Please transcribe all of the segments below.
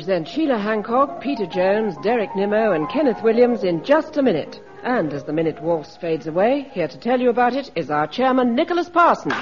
present Sheila Hancock, Peter Jones, Derek Nimmo and Kenneth Williams in just a minute. And as the minute waltz fades away, here to tell you about it is our chairman, Nicholas Parsons.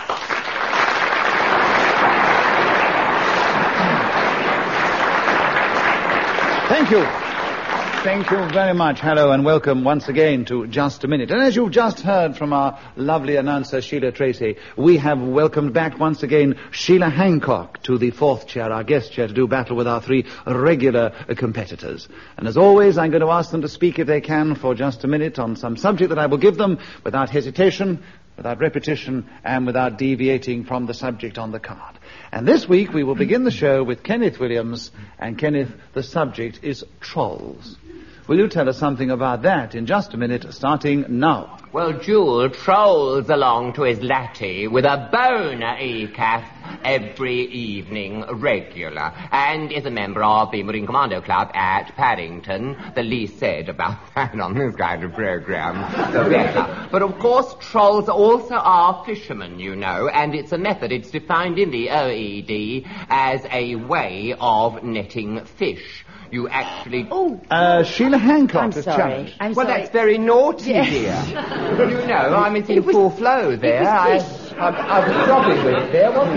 Thank you. Thank you very much. Hello and welcome once again to Just a Minute. And as you've just heard from our lovely announcer, Sheila Tracy, we have welcomed back once again Sheila Hancock to the fourth chair, our guest chair, to do battle with our three regular competitors. And as always, I'm going to ask them to speak, if they can, for just a minute on some subject that I will give them without hesitation, without repetition, and without deviating from the subject on the card. And this week we will begin the show with Kenneth Williams. And Kenneth, the subject is trolls. Will you tell us something about that in just a minute, starting now? Well, Jewel trolls along to his latte with a boner ECAF every evening, regular, and is a member of the Marine Commando Club at Paddington. The least said about that on this kind of program, the better. But of course, trolls also are fishermen, you know, and it's a method. It's defined in the OED as a way of netting fish. You actually... Sheila Hancock has sorry. challenged. I'm Well, sorry. that's very naughty, Yes. dear. You know, I'm in full flow there. I was jobbing with it there, wasn't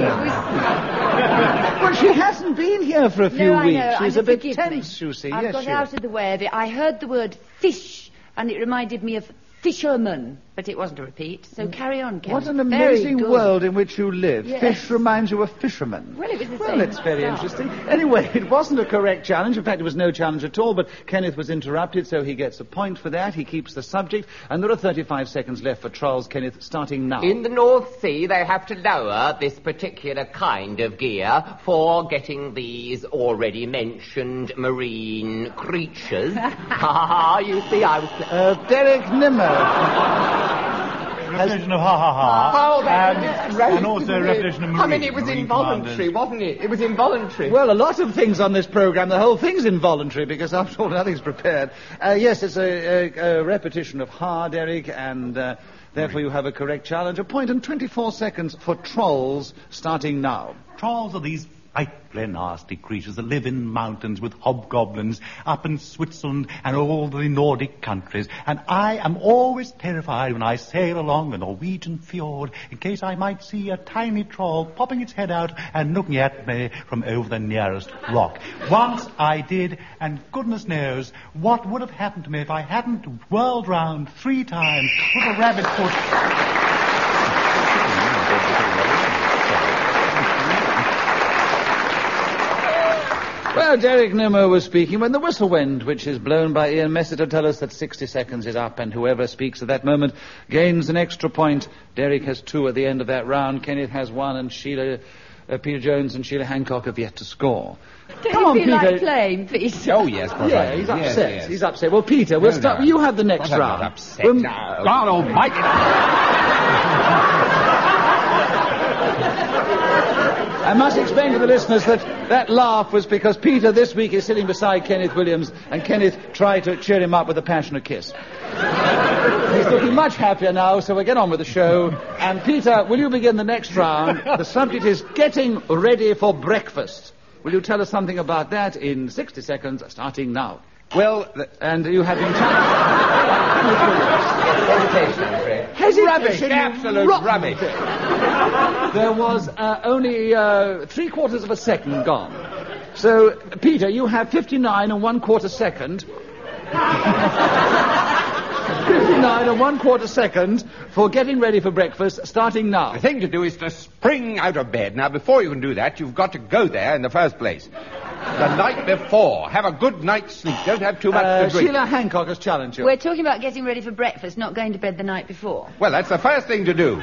I? Well, she hasn't been here for a few No, I weeks. know. She's And a bit forgive me. tense, you see. I've Yes, got Sheila. out of the way of it. I heard the word fish, and it reminded me of fisherman, but it wasn't a repeat. So carry on, Ken. What an Very amazing good. world in which you live. Yes. Fish reminds you of fishermen. Well, it was the Well, same it's very stuff. interesting. Anyway, it wasn't a correct challenge. In fact, it was no challenge at all, but Kenneth was interrupted, so he gets a point for that. He keeps the subject, and there are 35 seconds left for trials, Kenneth, starting now. In the North Sea, they have to lower this particular kind of gear for getting these already mentioned marine creatures. You see, I was... Derek Nimmo. Repetition of ha-ha-ha. Oh, that's great, and also isn't it? repetition of marine. I mean, it was marine involuntary, commanders. wasn't it? It was involuntary. Well, a lot of things on this program, the whole thing's involuntary, because after all, nothing's prepared. Yes, it's a repetition of ha, Derek, and therefore you have a correct challenge. A point and 24 seconds for trolls, starting now. Trolls are these frightfully nasty creatures that live in mountains with hobgoblins up in Switzerland and all the Nordic countries. And I am always terrified when I sail along a Norwegian fjord in case I might see a tiny troll popping its head out and looking at me from over the nearest rock. Once I did, and goodness knows what would have happened to me if I hadn't whirled round 3 times with a rabbit foot. Well, Derek Nimmo was speaking when the whistle went, which is blown by Ian Messett to tell us that 60 seconds is up, and whoever speaks at that moment gains an extra point. Derek has 2 at the end of that round. Kenneth has 1, and Peter Jones and Sheila Hancock have yet to score. Don't you feel like playing, Peter? Oh, yes, Professor. Yeah, he's upset. Yes. He's upset. Well, Peter, we'll start. You have the next I'm round. not upset. When- God almighty. I must explain to the listeners that laugh was because Peter this week is sitting beside Kenneth Williams, and Kenneth tried to cheer him up with a passionate kiss. He's looking much happier now, so we'll get on with the show. And Peter, will you begin the next round? The subject is getting ready for breakfast. Will you tell us something about that in 60 seconds, starting now? Well, And you have been hesitation. rubbish, absolute rubbish. There was only 3/4 of a second gone. So, Peter, you have 59 and 1/4 second. 59 and 1/4 second for getting ready for breakfast, starting now. The thing to do is to spring out of bed. Now, before you can do that, you've got to go there in the first place. The night before. Have a good night's sleep. Don't have too much to drink. Sheila Hancock has challenged you. We're talking about getting ready for breakfast, not going to bed the night before. Well, that's the first thing to do.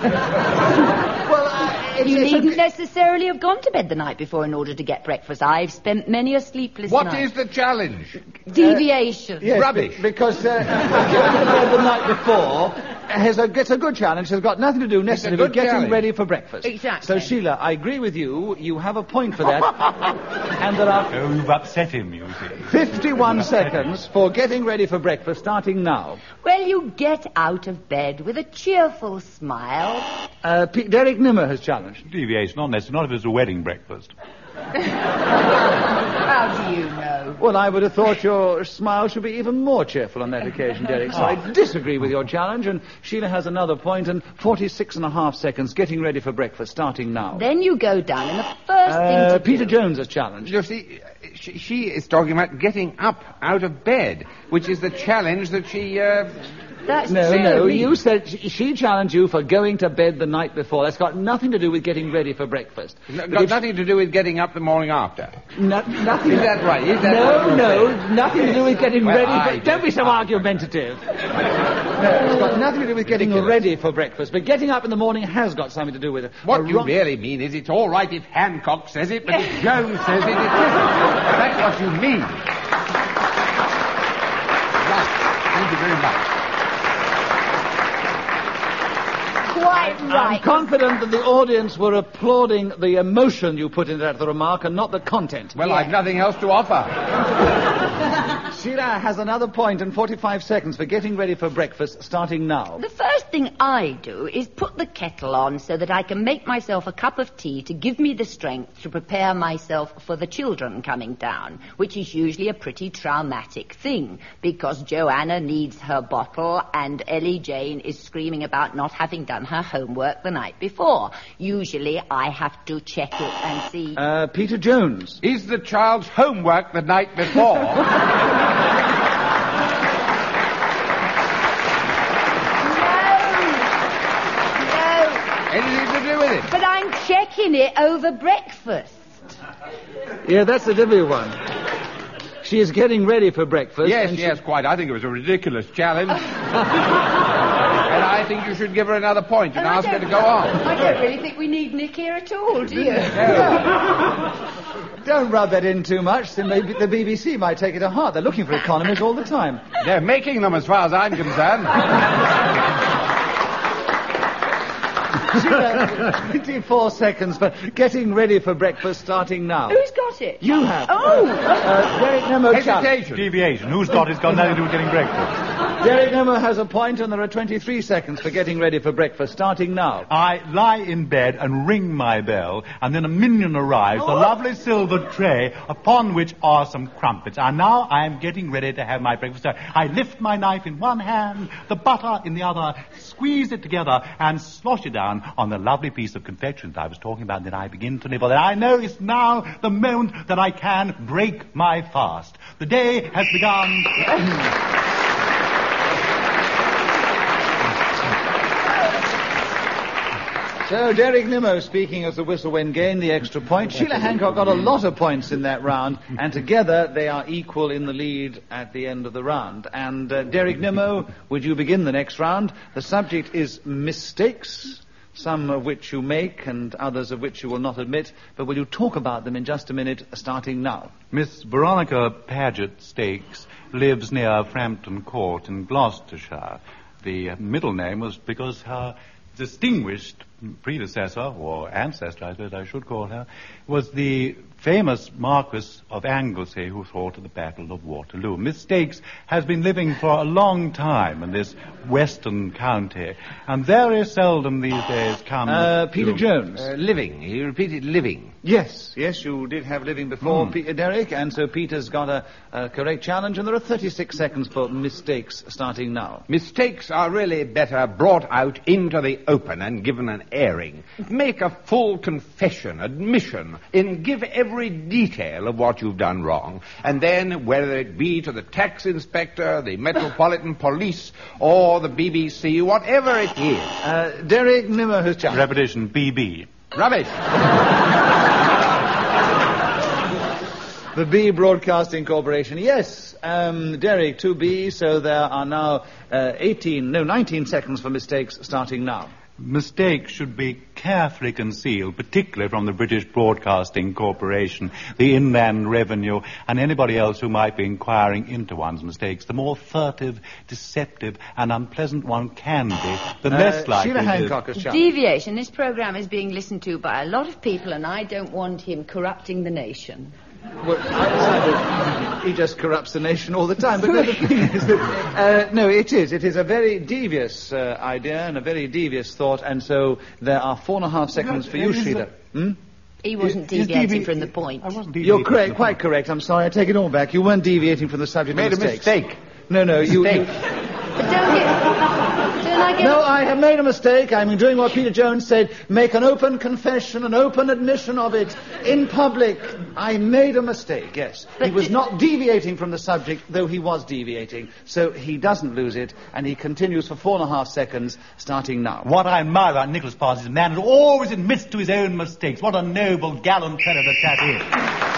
You needn't necessarily have gone to bed the night before in order to get breakfast. I've spent many a sleepless What night. is the challenge? Deviation. Yes, Rubbish. Because getting to bed the night before it's a good challenge. It's got nothing to do necessarily with good getting challenge. ready for breakfast. Exactly. So, Sheila, I agree with you. You have a point for that. And there are Oh, you've upset him, you see. 51 seconds for getting ready for breakfast, starting now. Well, you get out of bed with a cheerful smile. Derek Nimmo has challenged. Deviation, not necessary, not if it's a wedding breakfast. Well, How do you know? Well, I would have thought your smile should be even more cheerful on that occasion, Derek. So I disagree with your challenge, and Sheila has another point and 46.5 seconds getting ready for breakfast, starting now. Then you go down, and the first thing to Peter do... Jones's challenge. You see, she is talking about getting up out of bed, which is the challenge that she... That's No, true. you said she challenged you for going to bed the night before. That's got nothing to do with getting ready for breakfast. Got nothing to do with getting up the morning after. Nothing. Is that right? Is that Nothing to do with getting Well, ready I for... Don't be so argumentative. No, it's got nothing to do with getting ready for breakfast, but getting up in the morning has got something to do with it. What you really mean is it's all right if Hancock says it, but if Jones says it, it isn't. That's what you mean. Right. Thank you very much. Quite I'm right. confident that the audience were applauding the emotion you put into that remark and not the content. Well, I've nothing else to offer. Sheila has another point and 45 seconds for getting ready for breakfast, starting now. The first thing I do is put the kettle on so that I can make myself a cup of tea to give me the strength to prepare myself for the children coming down, which is usually a pretty traumatic thing, because Joanna needs her bottle and Ellie Jane is screaming about not having done her homework the night before. Usually I have to check it and see... Peter Jones. Is the child's homework the night before? Anything to do with it? But I'm checking it over breakfast. Yeah, that's the difficult one. She is getting ready for breakfast. Yes, quite. I think it was a ridiculous challenge. And I think you should give her another point and ask her to go on. I don't really think we need Nick here at all, do you? Don't rub that in too much, then maybe the BBC might take it to heart. They're looking for economies all the time. They're making them as far as I'm concerned. Sheila, 24 seconds for getting ready for breakfast, starting now. Who's got it? You have. Oh! Derek Nemo challenge. Hesitation. Deviation. Who's got it's got nothing to do with getting breakfast. Derek Nemo has a point, and there are 23 seconds for getting ready for breakfast, starting now. I lie in bed and ring my bell, and then a minion arrives, a lovely silver tray upon which are some crumpets. And now I am getting ready to have my breakfast. I lift my knife in one hand, the butter in the other, squeeze it together, and slosh it down on the lovely piece of confection that I was talking about. Then I begin to nibble. And I know it's now the moment that I can break my fast. The day has begun. So, Derek Nimmo speaking as the whistle when gained the extra point. Sheila Hancock got a lot of points in that round, and together they are equal in the lead at the end of the round. And, Derek Nimmo, would you begin the next round? The subject is mistakes, some of which you make and others of which you will not admit, but will you talk about them in just a minute, starting now? Miss Veronica Paget Stakes lives near Frampton Court in Gloucestershire. The middle name was because her distinguished predecessor, or ancestor, I suppose I should call her, was the famous Marquis of Anglesey who fought at the Battle of Waterloo. Miss Stakes has been living for a long time in this western county, and very seldom these days comes... Peter Jones. Living. He repeated living. Yes, you did have living before, Derek, and so Peter's got a correct challenge, and there are 36 seconds for mistakes, starting now. Mistakes are really better brought out into the open and given an airing. Make a full confession, admission, and give every detail of what you've done wrong. And then, whether it be to the tax inspector, the Metropolitan Police, or the BBC, whatever it is. Derek Nimmo has challenged. Repetition, BB. Rubbish. The B Broadcasting Corporation. Yes, Derek, 2B, so there are now 19 seconds for mistakes, starting now. Mistakes should be carefully concealed, particularly from the British Broadcasting Corporation, the Inland Revenue, and anybody else who might be inquiring into one's mistakes. The more furtive, deceptive, and unpleasant one can be, the less likely Sheila it is. Hancock has challenged. Deviation. This programme is being listened to by a lot of people, and I don't want him corrupting the nation. Well, he just corrupts the nation all the time. But no, the thing is that, no, it is a very devious idea and a very devious thought, and so there are 4.5 seconds for you, Sheila. He wasn't Is deviating from the point. I wasn't deviating. You're correct, quite correct. I'm sorry, I take it all back. You weren't deviating from the subject of Made a mistakes. mistake. No, you... But don't I get... No, I have made a mistake. I'm doing what Peter Jones said. Make an open confession, an open admission of it in public. I made a mistake, yes. He was not deviating from the subject, though he was deviating. So he doesn't lose it, and he continues for 4.5 seconds, starting now. What I admire about Nicholas Parr is a man who always admits to his own mistakes. What a noble, gallant fellow the chap is.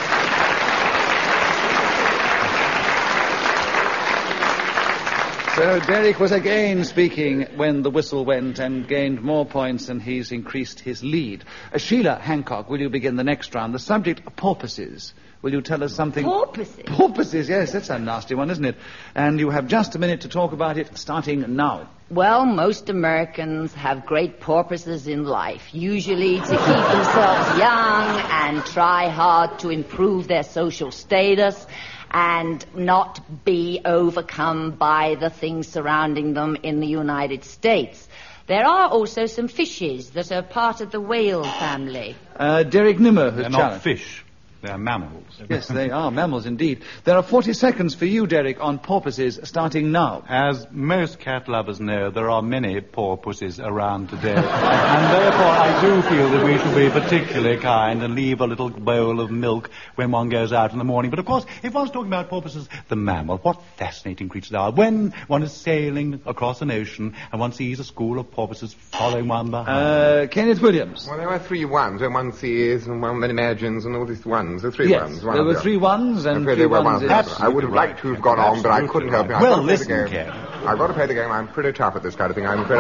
So Derek was again speaking when the whistle went and gained more points, and he's increased his lead. Sheila Hancock, will you begin the next round? The subject, porpoises. Will you tell us something? Porpoises? Porpoises, yes, that's a nasty one, isn't it? And you have just a minute to talk about it, starting now. Well, most Americans have great purposes in life, usually to keep themselves young and try hard to improve their social status and not be overcome by the things surrounding them in the United States. There are also some fishes that are part of the whale family. Derek Nimmo has They're not challenged. fish. They're mammals. Yes, they are mammals indeed. There are 40 seconds for you, Derek, on porpoises, starting now. As most cat lovers know, there are many poor pussies around today. And therefore I do feel that we should be particularly kind and leave a little bowl of milk when one goes out in the morning. But of course, if one's talking about porpoises, the mammal, what fascinating creatures they are. When one is sailing across an ocean and one sees a school of porpoises following one behind. Kenneth Williams. Well, there were 3 ones, and one sees, and one imagines, and all these ones. There were 3 Yes, ones. there were 3 ones and 3 ones. I would have liked to have gone on, but I couldn't help it. Well, listen, Ken. I've got to play the game. I'm pretty tough at this kind of thing. I'm afraid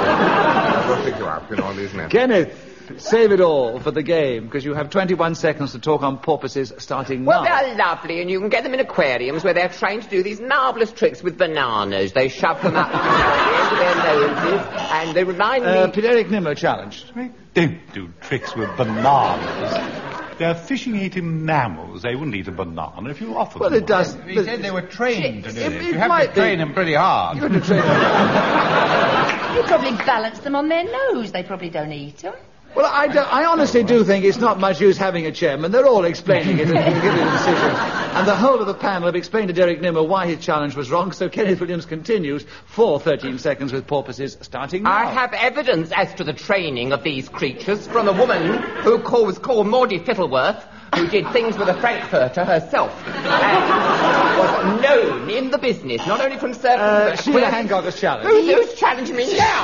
I will pick you up, on these men. Kenneth, save it all for the game, because you have 21 seconds to talk on porpoises, starting Well, now. they're lovely, and you can get them in aquariums where they're trained to do these marvellous tricks with bananas. They shove them up into their noses, and they remind me... Derek Nimmo challenged. Don't do tricks with bananas. They're fishing-eating mammals. They wouldn't eat a banana if you offered Well, them it does. He said they were trained to do It this. You might have to train be. them pretty hard. You had to train them. You probably balance them on their nose. They probably don't eat them. Well, I honestly do think it's not much use having a chairman. They're all explaining it and giving a decision. And the whole of the panel have explained to Derek Nimmo why his challenge was wrong, so Kenneth Williams continues for 13 seconds with porpoises, starting now. I have evidence as to the training of these creatures from a woman who was called Maudie Fittleworth, who did things with a Frankfurter herself, and was known in the business, not only from certain... Sheila Hancock has challenged. Who's challenging me now?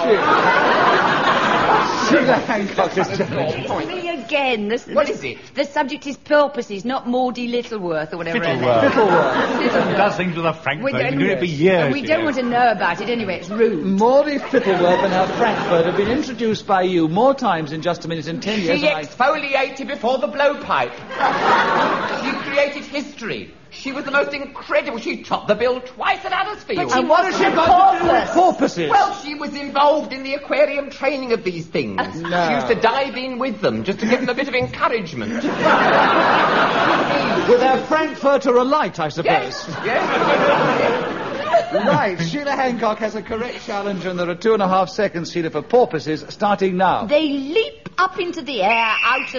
Sheila Hancock has challenged. Me again. What is it? The subject is porpoises, not Maudie Littleworth or whatever. Fittleworth. He does things with a Frankfurt. He's been doing it for years. We don't want to know about it anyway. It's rude. Maudie Fittleworth and her Frankfurt have been introduced by you more times in just a minute in 10 years. She exfoliated before the blowpipe. She created history. She was the most incredible. She topped the bill twice at Huddersfield. And what has she got to do with porpoises? Well, she was involved in the aquarium training of these things. No. She used to dive in with them just to give them a bit of encouragement. With her Frankfurter alight, I suppose. Yes. Right, Sheila Hancock has a correct challenge, and there are 2.5 seconds, Sheila, for porpoises, starting now. They leap up into the air out of...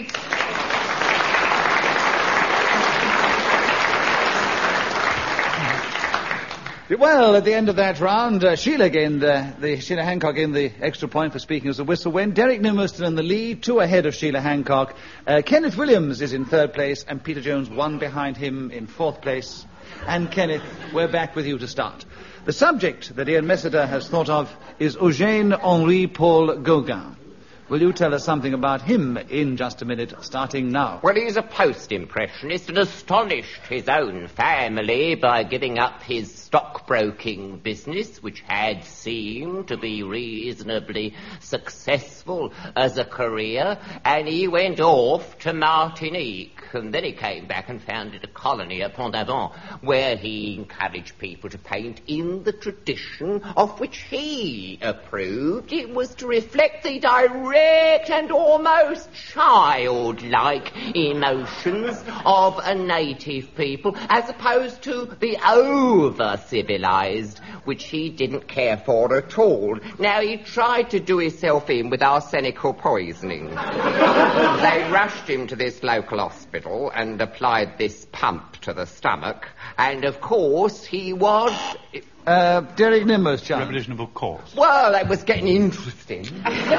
Well, at the end of that round, Sheila Hancock gained the extra point for speaking as the whistle went. Derek Nimmo still in the lead, 2 ahead of Sheila Hancock. Kenneth Williams is in 3rd place, and Peter Jones 1 behind him in 4th place. And Kenneth, we're back with you to start. The subject that Ian Messiter has thought of is Eugène Henri Paul Gauguin. Will you tell us something about him in just a minute, starting now? Well, he's a post-impressionist and astonished his own family by giving up his stockbroking business, which had seemed to be reasonably successful as a career, and he went off to Martinique. And then he came back and founded a colony at Pont-Aven, where he encouraged people to paint in the tradition of which he approved. It was to reflect the direct and almost childlike emotions of a native people, as opposed to the over-civilized which he didn't care for at all. Now, he tried to do himself in with arsenical poisoning. They rushed him to this local hospital and applied this pump to the stomach, and of course he was... Derek Nimmo's chance. Repetition of course. Well, that was getting interesting.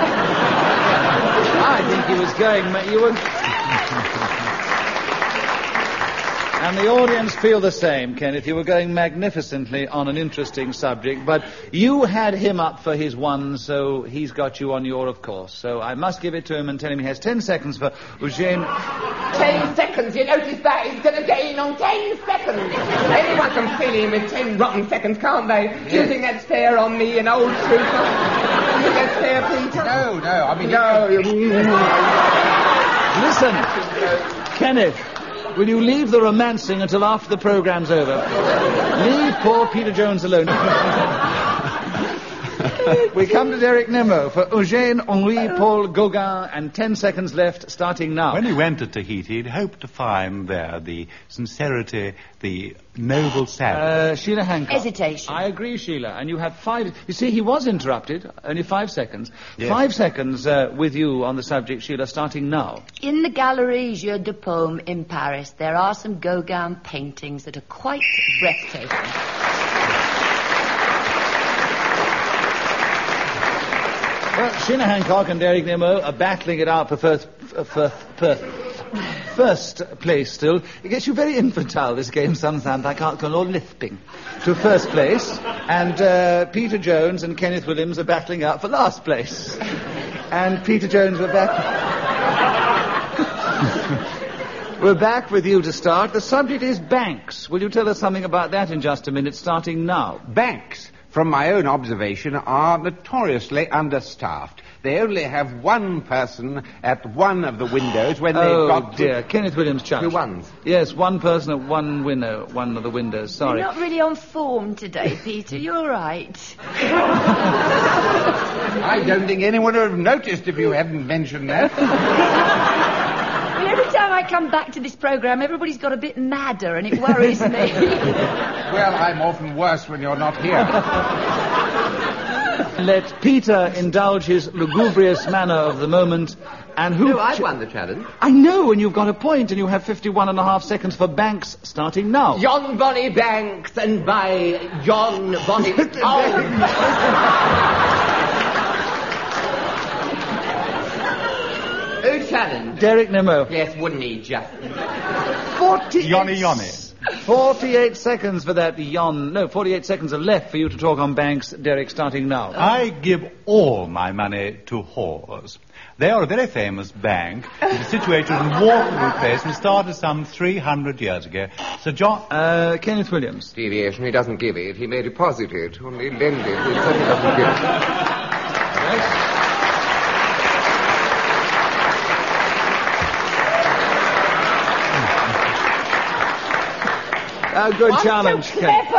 I think he was going... You were... And the audience feel the same, Kenneth. You were going magnificently on an interesting subject, but you had him up for his one, so he's got you on your, of course. So I must give it to him and tell him he has 10 seconds for Eugene... 10 seconds, you notice that? He's going to get in on 10 seconds. Anyone can fill in with 10 rotten seconds, can't they? Do you think that's fair on me, an old trooper? Do you think that's fair, Peter? No, I mean... No. Listen, Kenneth, will you leave the romancing until after the programme's over? Leave poor Peter Jones alone. We come to Derek Nimmo for Eugène Henri Paul Gauguin, and 10 seconds left, starting now. When he went to Tahiti, he'd hoped to find there the sincerity, the noble sadness. Sheila Hancock. Hesitation. I agree, Sheila, and you have 5... You see, he was interrupted, only 5 seconds. Yes. 5 seconds with you on the subject, Sheila, starting now. In the Galerie Jeu de Paume in Paris, there are some Gauguin paintings that are quite breathtaking. Well, Sheila Hancock and Derek Nimmo are battling it out for first place still. It gets you very infantile, this game, sometimes. I can't call it lisping. To first place. And Peter Jones and Kenneth Williams are battling out for last place. And Peter Jones, we're back... We're back with you to start. The subject is banks. Will you tell us something about that in just a minute, starting now? Banks, from my own observation, are notoriously understaffed. They only have one person at one of the windows when they've got... Oh, dear. Kenneth Williams, Judge. Who won? Yes, one person at one of the windows. Sorry. You're not really on form today, Peter. You're right. I don't think anyone would have noticed if you hadn't mentioned that. Well, every time I come back to this programme, everybody's got a bit madder, and it worries me. Well, I'm often worse when you're not here. Let Peter indulge his lugubrious manner of the moment, and who... No, I won the challenge. I know, and you've got a point, and you have 51.5 seconds for banks, starting now. John Bonny Banks, and by John Bonny... Oh! Who challenged? Derek Nimmo. Yes, wouldn't he just... 48 seconds for that 48 seconds are left for you to talk on banks, Derek, starting now. I give all my money to whores. They are a very famous bank. It's situated in Waterloo Place and started some 300 years ago. Sir John... Kenneth Williams. Deviation, he doesn't give it. He may deposit it, only lend it. He certainly doesn't give it. Good challenge, Kenneth.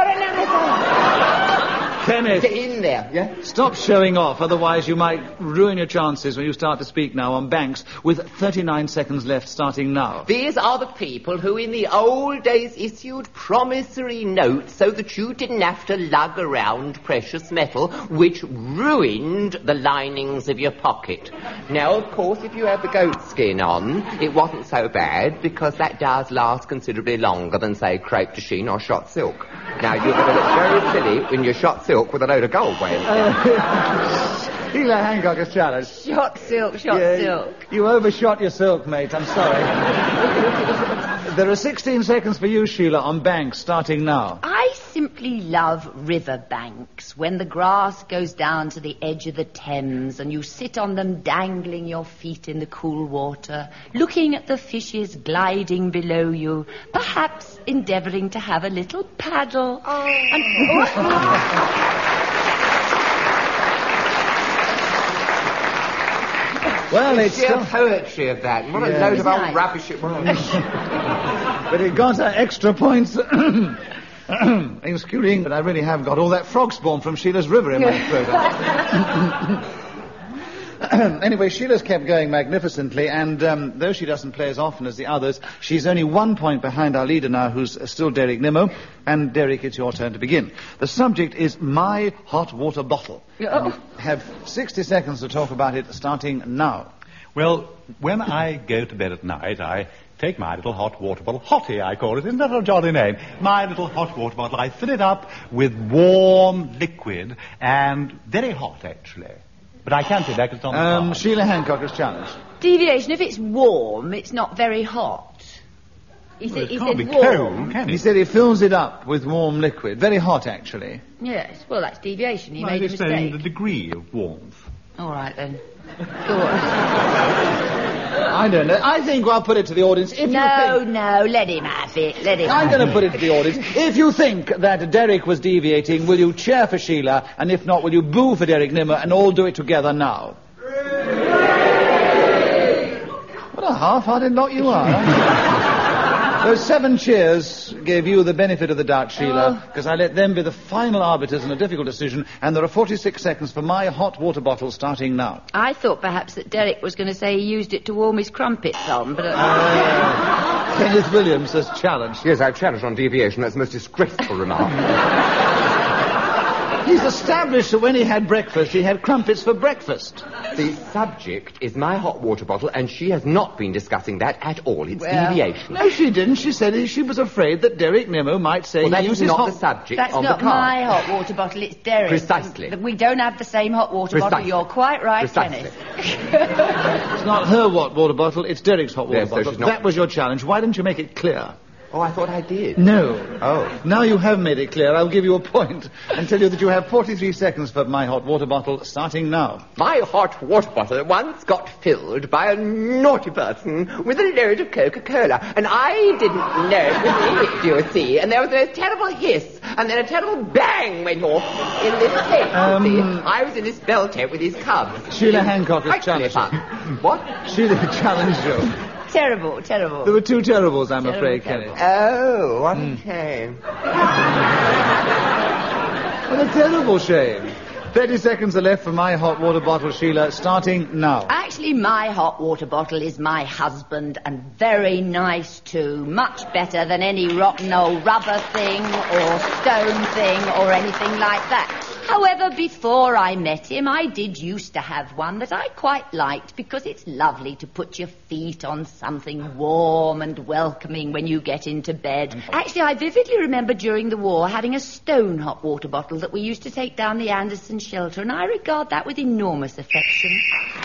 Kenneth, Get in there, yeah? stop showing off, otherwise you might ruin your chances when you start to speak now on banks, with 39 seconds left, starting now. These are the people who in the old days issued promissory notes so that you didn't have to lug around precious metal, which ruined the linings of your pocket. Now, of course, if you have the goat skin on, it wasn't so bad, because that does last considerably longer than, say, crepe de chine or shot silk. Now, you're going to look very silly when you're shot silk with a load of gold weighing. Sheila Hancock is challenged. Shot silk. You overshot your silk, mate. I'm sorry. There are 16 seconds for you, Sheila, on banks, starting now. I simply love river banks, when the grass goes down to the edge of the Thames and you sit on them dangling your feet in the cool water, looking at the fishes gliding below you, perhaps endeavouring to have a little paddle. Well, it's sheer still... poetry of that. What a Yeah. load of old Nice. rubbish it was. But it got extra points. Excuse me, but I really have got all that frog spawn from Sheila's River in my throat. Anyway, Sheila's kept going magnificently, and though she doesn't play as often as the others, she's only 1 point behind our leader now, who's still Derek Nimmo. And Derek, it's your turn to begin. The subject is my hot water bottle. You have 60 seconds to talk about it, starting now. Well, when I go to bed at night, I take my little hot water bottle, Hottie I call it, isn't that a jolly name? My little hot water bottle, I fill it up with warm liquid, and very hot, actually. But I can't say that because it's on the card. Sheila Hancock is challenged. Deviation, if it's warm, it's not very hot. He said Can't be warm. cold, can it? He said he fills it up with warm liquid. Very hot, actually. Yes, well, that's deviation. He Well, made a it's saying mistake. the degree of warmth. All right, then. Go on. I don't know. I think I'll put it to the audience. If you think... No, let him have it. Let him I'm have going to put it to the audience. If you think that Derek was deviating, will you cheer for Sheila? And if not, will you boo for Derek Nimmo and all do it together now? What a half-hearted lot you are. Those 7 cheers gave you the benefit of the doubt, Sheila, because I let them be the final arbiters in a difficult decision, and there are 46 seconds for my hot water bottle starting now. I thought perhaps that Derek was going to say he used it to warm his crumpets on, but... Kenneth Williams has challenged. Yes, I challenge on deviation. That's a most disgraceful remark. He's established that when he had breakfast, he had crumpets for breakfast. The subject is my hot water bottle, and she has not been discussing that at all. It's Well, deviation. No, she didn't. She said she was afraid that Derek Nimmo might say Well, that he is uses not hot... the subject That's on not the card. my hot water bottle, it's Derek's. Precisely. We don't have the same hot water bottle. Precisely. You're quite right, Precisely. Kenneth. It's not her hot water bottle, it's Derek's hot water Yes, so bottle. she's not- That was your challenge. Why didn't you make it clear? Oh, I thought I did. No. Oh. Now you have made it clear. I'll give you a point and tell you that you have 43 seconds for my hot water bottle, starting now. My hot water bottle once got filled by a naughty person with a load of Coca-Cola, and I didn't know it was me, do you see? And there was a terrible hiss, and then a terrible bang went off in this tent, you see. I was in this bell tent with these cubs. Sheila Hancock has Frightfully challenged you. fun. What? Sheila challenged you. Terrible, terrible. There were 2 terribles, I'm afraid, Terrible. Kenneth. Oh, what a shame. What a terrible shame. 30 seconds are left for my hot water bottle, Sheila, starting now. Actually, my hot water bottle is my husband, and very nice too. Much better than any rotten old rubber thing or stone thing or anything like that. However, before I met him, I did used to have one that I quite liked because it's lovely to put your feet on something warm and welcoming when you get into bed. Actually, I vividly remember during the war having a stone hot water bottle that we used to take down the Anderson shelter, and I regard that with enormous affection.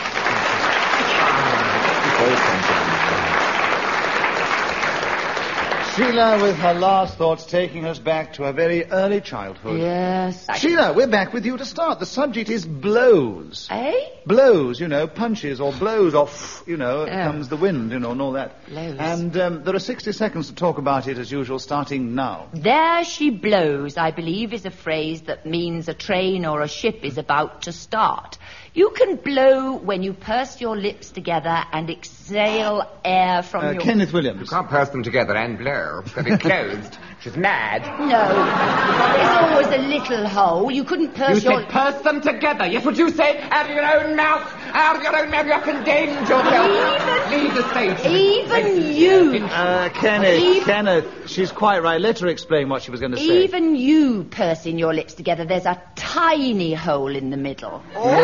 Sheila, with her last thoughts, taking us back to a very early childhood. Yes. Sheila, we're back with you to start. The subject is blows. Eh? Blows, punches or blows off, comes the wind, and all that. Blows. And there are 60 seconds to talk about it, as usual, starting now. There she blows, I believe, is a phrase that means a train or a ship is about to start. You can blow when you purse your lips together and exhale air from your... Kenneth You Williams. can't purse them together and blow. They'll be closed. She's mad. No. There's always a little hole. You couldn't You purse your... said purse them together. Yes, what you say? Out of your own mouth. Out of your own mouth. You're condemned yourself. Leave the stage. Even you... Kenneth, she's quite right. Let her explain what she was going to say. Even you pursing your lips together, there's a tiny hole in the middle.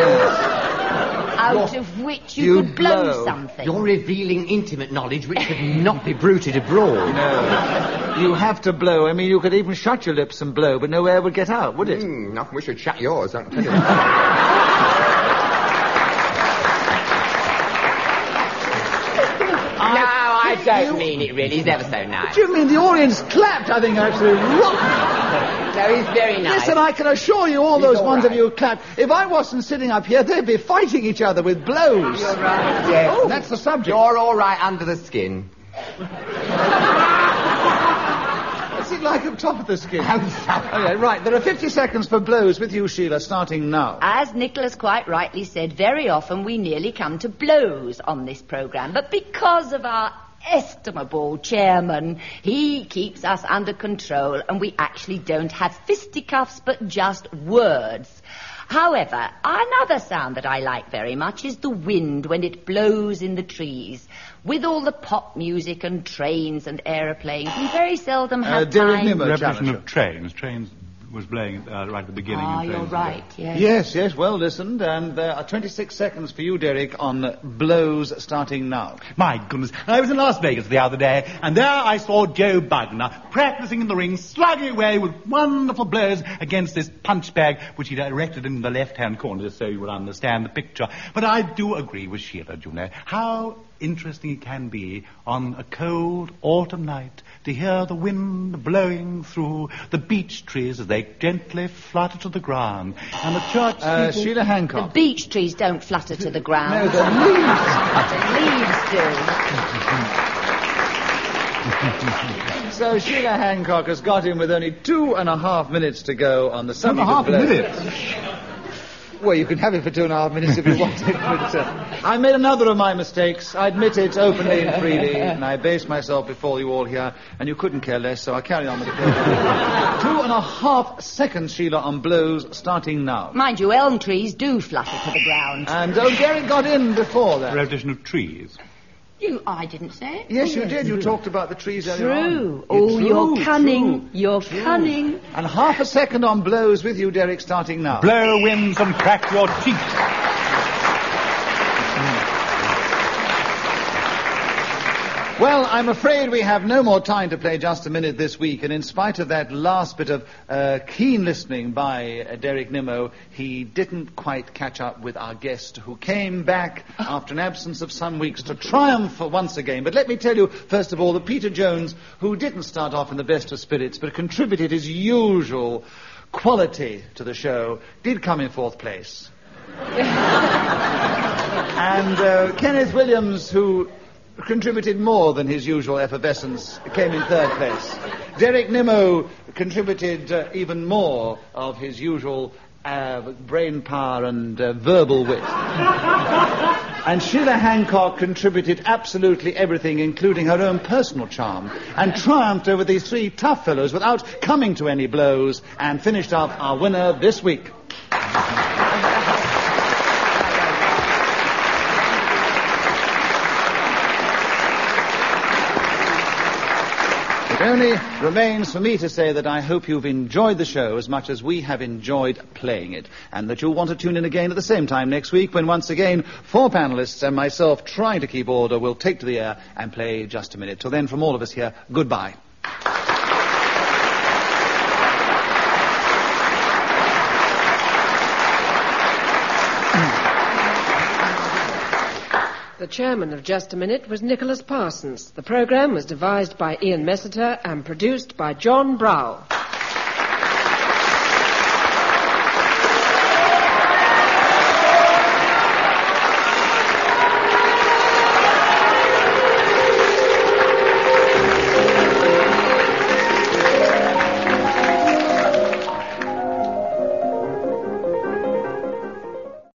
Out of which you could blow something. You're revealing intimate knowledge which could not be bruited abroad. No. You have to blow. I mean, you could even shut your lips and blow, but no air would get out, would it? Nothing we should shut yours, I can tell you. No, I don't mean it really. He's ever so nice. What do you mean? The audience clapped, I think, actually. Rotten. No, he's very nice. Listen, I can assure you, all He's those all ones of right. you who clapped, if I wasn't sitting up here, they'd be fighting each other with blows. You're right, yes. And that's the subject. You're all right under the skin. What's it like up top of the skin? Oh, Okay, right. There are 50 seconds for blows with you, Sheila, starting now. As Nicholas quite rightly said, very often we nearly come to blows on this programme. But because of our estimable chairman, he keeps us under control and we actually don't have fisticuffs but just words. However, another sound that I like very much is the wind when it blows in the trees. With all the pop music and trains and aeroplanes, we very seldom have Derek time... Nimmo, Revolution Challenger. of trains. Trains was playing right at the beginning. Ah, and you're trains right, yes. Yes, yes, well listened. And there are 26 seconds for you, Derek, on blows starting now. My goodness, I was in Las Vegas the other day, and there I saw Joe Bugner practicing in the ring, slugging away with wonderful blows against this punch bag, which he'd erected in the left-hand corner, just so you will understand the picture. But I do agree with Sheila, you know, how interesting it can be on a cold autumn night to hear the wind blowing through the beech trees as they gently flutter to the ground, and the church people... Sheila The Hancock. beech trees don't flutter to the ground. No, the leaves. The leaves do. So Sheila Hancock has got in with only 2.5 minutes to go on the subject of 2.5 blows. minutes? Well, you can have it for 2.5 minutes if you want it. But, I made another of my mistakes. I admit it openly and freely, and I based myself before you all here, and you couldn't care less, so I carry on with the program. 2.5 seconds, Sheila, on blows, starting now. Mind you, elm trees do flutter to the ground. And Derek got in before that. Revolution of trees. I didn't say it. Yes, you did. You talked about the trees earlier on. True. Oh, you're cunning. True. You're cunning. And 0.5 second on blows with you, Derek, starting now. Blow winds and crack your teeth. Well, I'm afraid we have no more time to play Just a Minute this week, and in spite of that last bit of keen listening by Derek Nimmo, he didn't quite catch up with our guest, who came back after an absence of some weeks to triumph once again. But let me tell you, first of all, that Peter Jones, who didn't start off in the best of spirits, but contributed his usual quality to the show, did come in 4th place. And Kenneth Williams, who contributed more than his usual effervescence, came in 3rd place. Derek Nimmo contributed even more of his usual brain power and verbal wit. And Sheila Hancock contributed absolutely everything, including her own personal charm, and triumphed over these 3 tough fellows without coming to any blows, and finished up our winner this week. It only remains for me to say that I hope you've enjoyed the show as much as we have enjoyed playing it, and that you'll want to tune in again at the same time next week, when once again 4 panellists and myself, trying to keep order, will take to the air and play Just a Minute. Till then, from all of us here, goodbye. The chairman of Just a Minute was Nicholas Parsons. The programme was devised by Ian Messiter and produced by John Brow.